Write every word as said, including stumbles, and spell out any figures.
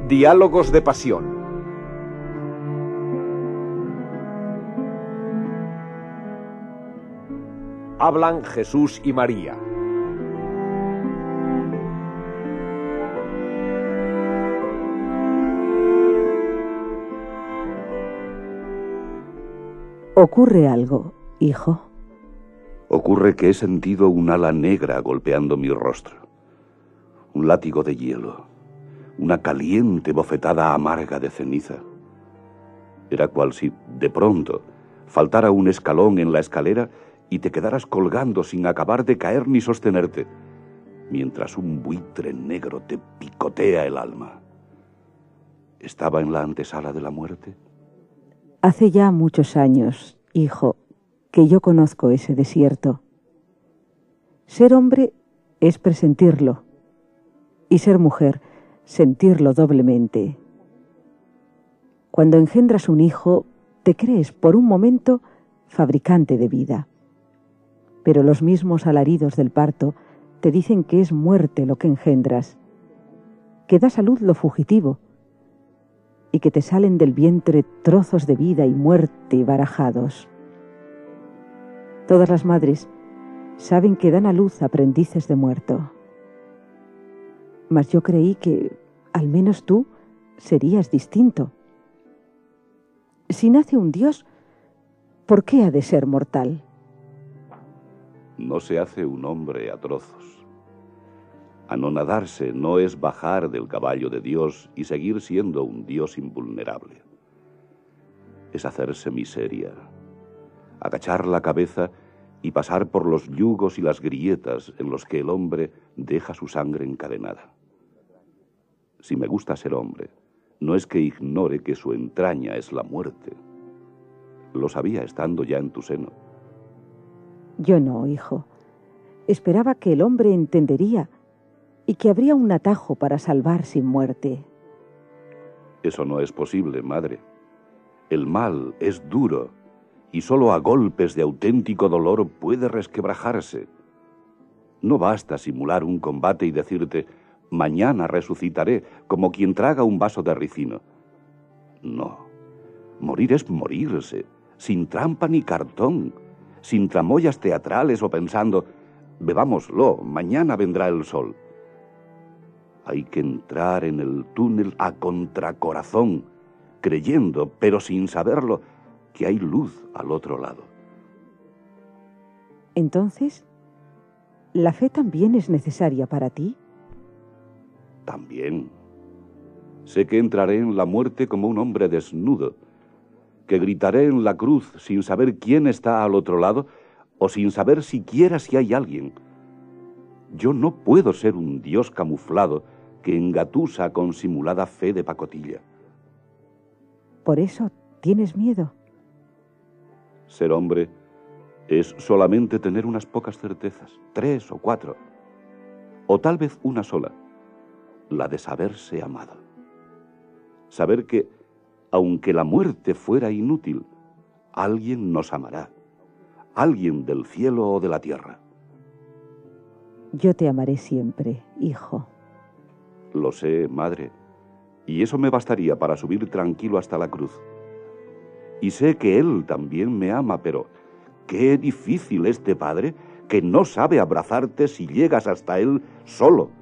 Diálogos de pasión. Hablan Jesús y María. ¿Ocurre algo, hijo? Ocurre que he sentido un ala negra golpeando mi rostro. Un látigo de hielo. Una caliente bofetada amarga de ceniza. Era cual si, de pronto, faltara un escalón en la escalera y te quedaras colgando sin acabar de caer ni sostenerte, mientras un buitre negro te picotea el alma. ¿Estaba en la antesala de la muerte? Hace ya muchos años, hijo, que yo conozco ese desierto. Ser hombre es presentirlo, y ser mujer, sentirlo doblemente. Cuando engendras un hijo, te crees por un momento fabricante de vida. Pero los mismos alaridos del parto te dicen que es muerte lo que engendras, que das a luz lo fugitivo, y que te salen del vientre trozos de vida y muerte barajados. Todas las madres saben que dan a luz aprendices de muerto. Mas yo creí que, al menos tú, serías distinto. Si nace un Dios, ¿por qué ha de ser mortal? No se hace un hombre a trozos. Anonadarse no es bajar del caballo de Dios y seguir siendo un Dios invulnerable. Es hacerse miseria, agachar la cabeza y pasar por los yugos y las grietas en los que el hombre deja su sangre encadenada. Si me gusta ser hombre, no es que ignore que su entraña es la muerte. Lo sabía estando ya en tu seno. Yo no, hijo. Esperaba que el hombre entendería y que habría un atajo para salvar sin muerte. Eso no es posible, madre. El mal es duro y solo a golpes de auténtico dolor puede resquebrajarse. No basta simular un combate y decirte, mañana resucitaré, como quien traga un vaso de ricino. No, morir es morirse, sin trampa ni cartón, sin tramoyas teatrales o pensando, bebámoslo, mañana vendrá el sol. Hay que entrar en el túnel a contracorazón, creyendo, pero sin saberlo, que hay luz al otro lado. Entonces, ¿la fe también es necesaria para ti? También. Sé que entraré en la muerte como un hombre desnudo, que gritaré en la cruz sin saber quién está al otro lado o sin saber siquiera si hay alguien. Yo no puedo ser un Dios camuflado que engatusa con simulada fe de pacotilla. ¿Por eso tienes miedo? Ser hombre es solamente tener unas pocas certezas, tres o cuatro, o tal vez una sola, la de saberse amado. Saber que, aunque la muerte fuera inútil, alguien nos amará, alguien del cielo o de la tierra. Yo te amaré siempre, hijo. Lo sé, madre, y eso me bastaría para subir tranquilo hasta la cruz. Y sé que Él también me ama, pero qué difícil este padre que no sabe abrazarte si llegas hasta Él solo.